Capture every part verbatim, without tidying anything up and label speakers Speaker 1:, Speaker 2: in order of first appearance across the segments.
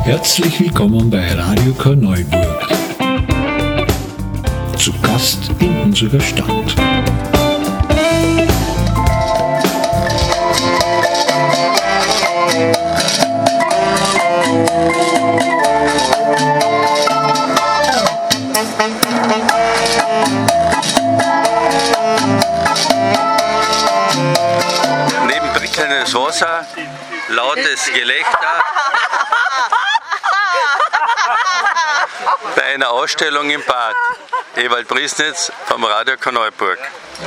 Speaker 1: Herzlich willkommen bei Radio Korneuburg. Zu Gast in unserer Stadt.
Speaker 2: Neben prickelndes Wasser, lautes Gelächter. Bei einer Ausstellung im Bad. Ewald Priesnitz vom Radio Korneuburg.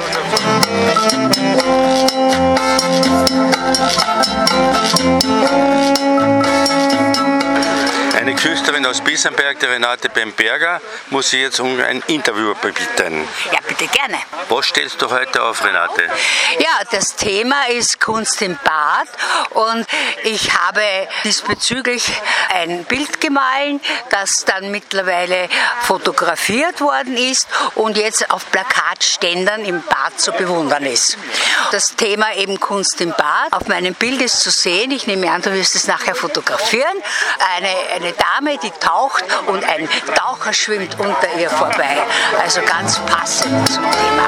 Speaker 2: Eine Künstlerin aus Biesenberg, die Renate Bemberger, muss ich jetzt um ein Interview bitten.
Speaker 3: Ja, bitte gerne.
Speaker 2: Was stellst du heute auf, Renate?
Speaker 3: Ja, das Thema ist Kunst im Bad und ich habe diesbezüglich ein Bild gemahlen, das dann mittlerweile fotografiert worden ist und jetzt auf Plakatständern im Bad zu bewundern ist. Das Thema eben Kunst im Bad. Auf meinem Bild ist zu sehen, ich nehme an, du wirst es nachher fotografieren, eine, eine Dame, die taucht und ein Taucher schwimmt unter ihr vorbei. Also ganz passend zum Thema.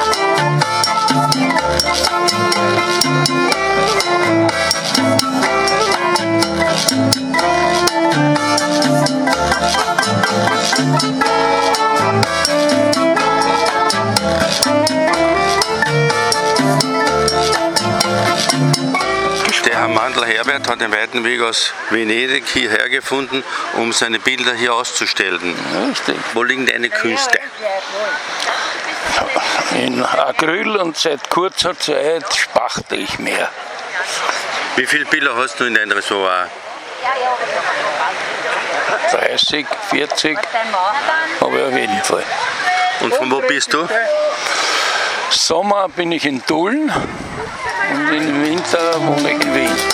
Speaker 2: Der Herr Mandl Herbert hat den weiten Weg aus Venedig hierher gefunden, um seine Bilder hier auszustellen.
Speaker 4: Richtig.
Speaker 2: Wo liegen deine Künste?
Speaker 4: In Acryl und seit kurzer Zeit spachte ich mehr.
Speaker 2: Wie viele Bilder hast du in deinem Reservoir?
Speaker 4: dreißig, vierzig habe ich auf jeden Fall.
Speaker 2: Und von wo bist du?
Speaker 4: Sommer bin ich in Tulln und im Winter wohne ich in Wien.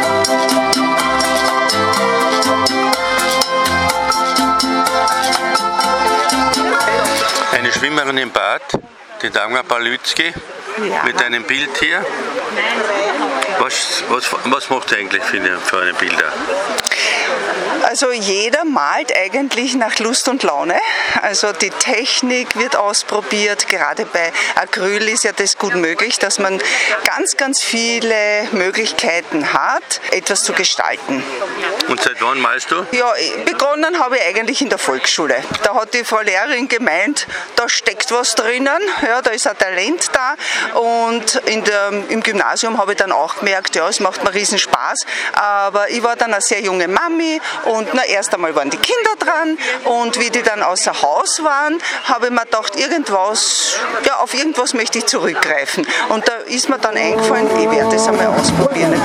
Speaker 2: Eine Schwimmerin im Bad, die Dagmar Balützki,
Speaker 3: Ja.
Speaker 2: mit einem Bild hier. Was, was, was macht ihr eigentlich für eine, für eine Bilder?
Speaker 5: Also jeder malt eigentlich nach Lust und Laune. Also die Technik wird ausprobiert. Gerade bei Acryl ist ja das gut möglich, dass man ganz, ganz viele Möglichkeiten hat, etwas zu gestalten.
Speaker 2: Und seit wann malst du?
Speaker 5: Ja, begonnen habe ich eigentlich in der Volksschule. Da hat die Frau Lehrerin gemeint, da steckt was drinnen, ja, da ist ein Talent da. Und in der, im Gymnasium habe ich dann auch gemerkt, ja, es macht mir riesen Spaß. Aber ich war dann eine sehr junge Mami und na, erst einmal waren die Kinder dran und wie die dann außer Haus waren, habe ich mir gedacht, irgendwas, ja, auf irgendwas möchte ich zurückgreifen. Und da ist mir dann eingefallen, ich werde das einmal ausprobieren.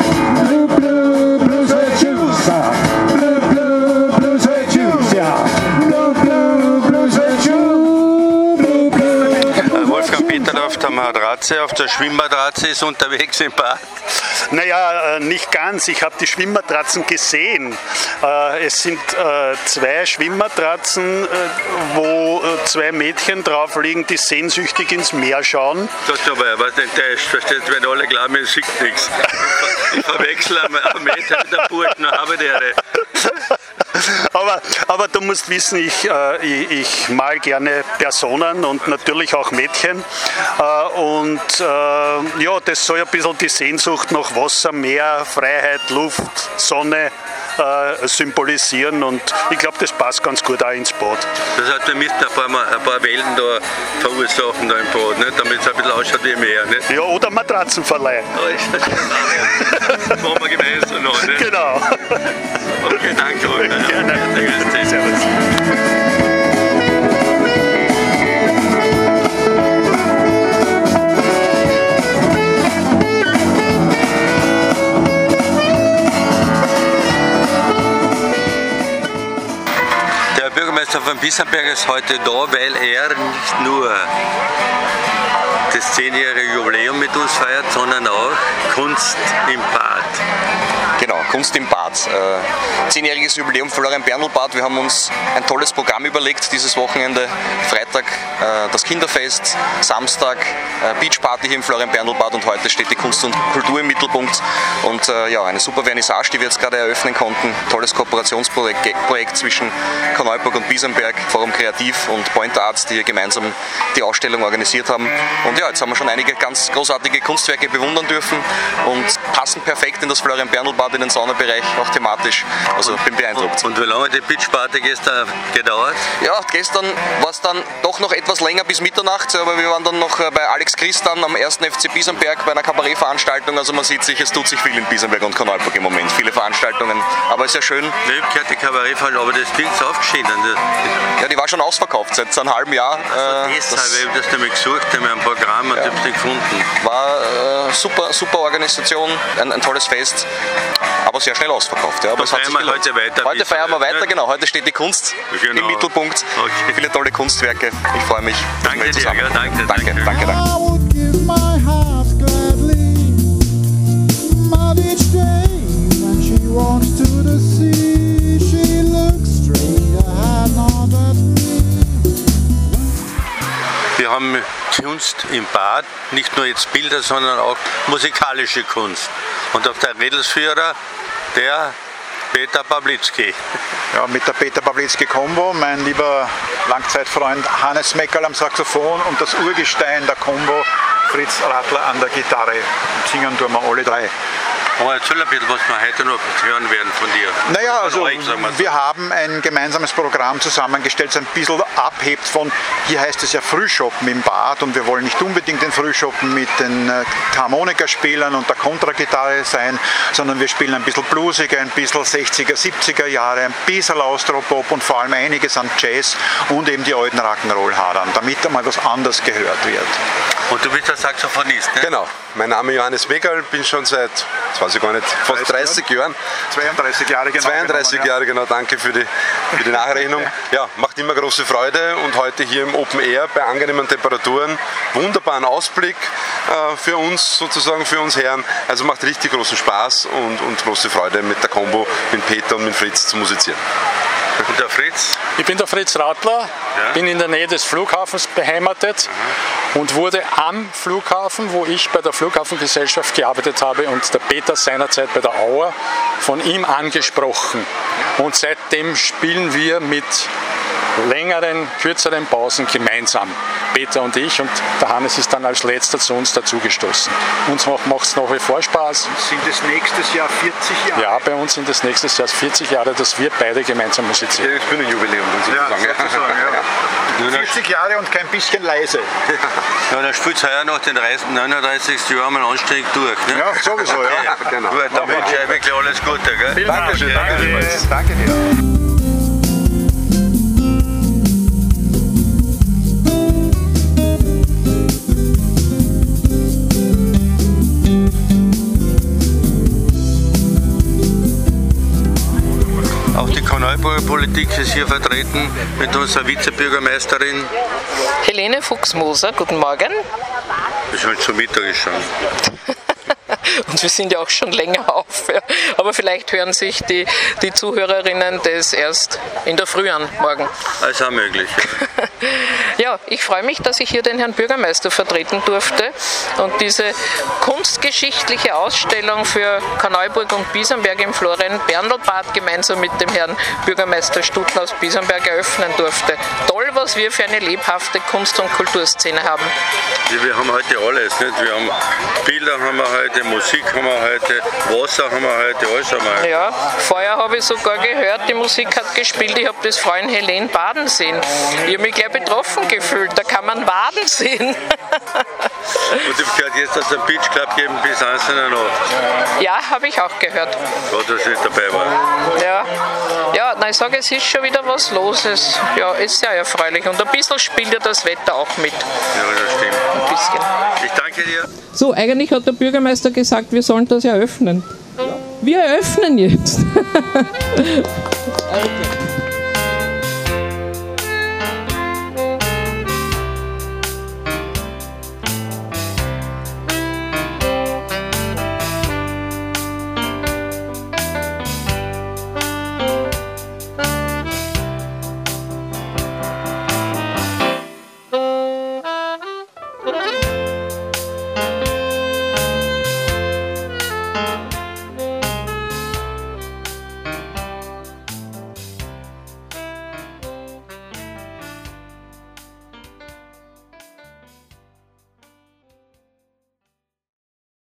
Speaker 2: Wolfgang Peterloff, der Matratze auf der Schwimmmatratze, ist unterwegs im Bad.
Speaker 6: Naja, nicht ganz. Ich habe die Schwimmmatratzen gesehen. Es sind zwei Schwimmmatratzen, wo zwei Mädchen drauf liegen, die sehnsüchtig ins Meer schauen.
Speaker 2: Das ist aber was enttäuscht, versteht, wenn alle glauben, es schickt nichts. Ich verwechsel ein Mädchen mit der Burschen, habe die eine.
Speaker 6: Aber, aber du musst wissen, ich, äh, ich, ich mal gerne Personen und natürlich auch Mädchen. Äh, und äh, ja, das soll ein bisschen die Sehnsucht nach Wasser, Meer, Freiheit, Luft, Sonne äh, symbolisieren. Und ich glaube, das passt ganz gut auch ins Bad.
Speaker 2: Das heißt, wir müssen ein paar, Mal, ein paar Wellen da verursachen da im Bad, nicht? Damit es ein bisschen ausschaut wie Meer. Nicht?
Speaker 6: Ja, oder Matratzenverleih.
Speaker 2: Das machen wir gemeinsam noch. Nicht?
Speaker 6: Genau.
Speaker 2: Okay, danke euch.
Speaker 6: Gerne.
Speaker 2: Servus. Der Bürgermeister von Biesenberg ist heute da, weil er nicht nur das zehnjährige Jubiläum mit uns feiert, sondern auch Kunst im Bad.
Speaker 7: Genau, Kunst im Bad. Äh, zehnjähriges Jubiläum Florian Berndl-Bad. Wir haben uns ein tolles Programm überlegt dieses Wochenende. Freitag äh, das Kinderfest, Samstag äh, Beachparty hier im Florian Berndl-Bad und heute steht die Kunst und Kultur im Mittelpunkt. Und äh, ja, eine super Vernissage, die wir jetzt gerade eröffnen konnten. Tolles Kooperationsprojekt Projekt zwischen Korneuburg und Biesenberg, Forum Kreativ und Point Arts, die hier gemeinsam die Ausstellung organisiert haben. Und ja, jetzt haben wir schon einige ganz großartige Kunstwerke bewundern dürfen und passen perfekt in das Florian Berndl-Bad, in den Saunabereich, auch thematisch. Also bin beeindruckt.
Speaker 2: Und wie lange hat die Beachparty gestern gedauert?
Speaker 7: Ja, gestern war es dann doch noch etwas länger bis Mitternacht, aber wir waren dann noch bei Alex Christ dann am ersten F C Biesenberg bei einer Kabarettveranstaltung. Also man sieht sich, es tut sich viel in Biesenberg und Korneuburg im Moment. Viele Veranstaltungen, aber ist ja schön.
Speaker 2: Ich habe gehört, die Kabarettveranstaltung, aber das Ding ist aufgeschieden.
Speaker 7: Ja, die war schon ausverkauft seit einem halben Jahr.
Speaker 2: Also deshalb, das, ich habe das nämlich gesucht, ich habe ein Programm und ja. Ich habe es nicht gefunden.
Speaker 7: War äh, super, super Organisation, ein, ein tolles Fest, aber sehr schnell ausverkauft. Ja. Aber es hat sich
Speaker 2: wir heute weiter.
Speaker 7: Heute feiern wir weiter, genau. Heute steht die Kunst genau. im Mittelpunkt. Okay. Viele tolle Kunstwerke. Ich freue mich.
Speaker 2: Danke dir,
Speaker 7: zusammen.
Speaker 2: Ja, danke,
Speaker 7: danke, danke, danke. danke.
Speaker 2: Wir haben Kunst im Bad, nicht nur jetzt Bilder, sondern auch musikalische Kunst. Und auf der Redelsführer der Peter Pawlitzki.
Speaker 8: Ja, mit der Peter Pawlitzki-Kombo, mein lieber Langzeitfreund Hannes Meckerl am Saxophon und das Urgestein der Kombo Fritz Rattler an der Gitarre. Singen tun wir alle drei.
Speaker 2: Aber erzähl ein bisschen, was wir heute noch hören werden von dir.
Speaker 8: Naja,
Speaker 2: von
Speaker 8: also
Speaker 2: euch,
Speaker 8: wir haben ein gemeinsames Programm zusammengestellt, das ein bisschen abhebt von, hier heißt es ja Frühschoppen im Bad und wir wollen nicht unbedingt den Frühschoppen mit den Harmonikaspielern und der Kontragitarre sein, sondern wir spielen ein bisschen bluesiger, ein bisschen sechziger, siebziger Jahre, ein bisschen Austropop und vor allem einiges an Jazz und eben die alten Rock'n'Roll-Hadern, damit einmal was anderes gehört wird.
Speaker 2: Und du bist der Saxophonist, ne?
Speaker 9: Genau. Mein Name ist Johannes Meckerl, bin schon seit, das weiß ich gar nicht, fast dreißig Jahren.
Speaker 8: zweiunddreißig Jahre genau.
Speaker 9: zweiunddreißig genommen, Jahre, ja. Genau, danke für die, für die Nachrechnung. Ja, macht immer große Freude und heute hier im Open Air bei angenehmen Temperaturen, wunderbaren Ausblick äh, für uns sozusagen, für uns Herren. Also macht richtig großen Spaß und, und große Freude mit der Kombo, mit Peter und mit Fritz zu musizieren.
Speaker 2: Und der Fritz?
Speaker 4: Ich bin der Fritz Rattler, ja. Bin in der Nähe des Flughafens beheimatet mhm. und wurde am Flughafen, wo ich bei der Flughafengesellschaft gearbeitet habe und der Peter seinerzeit bei der Auer, von ihm angesprochen. Und seitdem spielen wir mit längeren, kürzeren Pausen gemeinsam, Peter und ich, und der Hannes ist dann als letzter zu uns dazugestoßen. Uns macht es nach wie vor Spaß.
Speaker 8: Sind es nächstes Jahr vierzig Jahre?
Speaker 4: Ja, bei uns sind es nächstes Jahr vierzig Jahre, dass wir beide gemeinsam musizieren.
Speaker 9: Ja, das ist ein Jubiläum sozusagen.
Speaker 8: Ja, sozusagen ja. vierzig Jahre und kein bisschen leise.
Speaker 2: Ja, dann spielt es heuer noch den neununddreißigsten Jahr mal anständig durch. Ne?
Speaker 8: Ja, sowieso. Okay.
Speaker 9: Ja. Genau.
Speaker 2: Gut, dann wünsche ich wirklich alles Gute. Gell?
Speaker 9: Dankeschön, danke dir.
Speaker 8: Danke dir.
Speaker 2: Auch die Korneuburger Politik ist hier vertreten mit unserer Vizebürgermeisterin
Speaker 10: Helene Fuchs-Moser. Guten Morgen.
Speaker 2: Wir sind schon Mittag schon.
Speaker 10: Und wir sind ja auch schon länger auf. Ja. Aber vielleicht hören sich die, die Zuhörerinnen das erst in der Früh an, morgen.
Speaker 2: Das ist auch möglich.
Speaker 10: Ja. Ja, ich freue mich, dass ich hier den Herrn Bürgermeister vertreten durfte und diese kunstgeschichtliche Ausstellung für Korneuburg und Biesenberg im Florian Berndl-Bad gemeinsam mit dem Herrn Bürgermeister Stuttner aus Biesenberg eröffnen durfte. Toll, was wir für eine lebhafte Kunst- und Kulturszene haben.
Speaker 2: Ja, wir haben heute alles. Nicht? Wir haben Bilder haben wir heute, Musik haben wir heute, Wasser haben wir heute, alles haben wir heute.
Speaker 10: Ja, vorher habe ich sogar gehört, die Musik hat gespielt, ich habe das Freund Helene baden sehen. Ich habe mich gleich betroffen gefühlt, da kann man baden sehen.
Speaker 2: Und ich habe gehört, jetzt hat es einen Beach Club gegeben bis eins in der Nacht.
Speaker 10: Ja, habe ich auch gehört.
Speaker 2: Gott, dass ich nicht dabei war.
Speaker 10: Ja, ja, na, ich sage, es ist schon wieder was los. Es, ja, ist sehr erfreulich. Und ein bisschen spielt ja das Wetter auch mit.
Speaker 2: Ja, das stimmt.
Speaker 10: Ein bisschen.
Speaker 2: Ich danke dir.
Speaker 11: So, eigentlich hat der Bürgermeister gesagt, wir sollen das eröffnen. Wir eröffnen jetzt. Okay.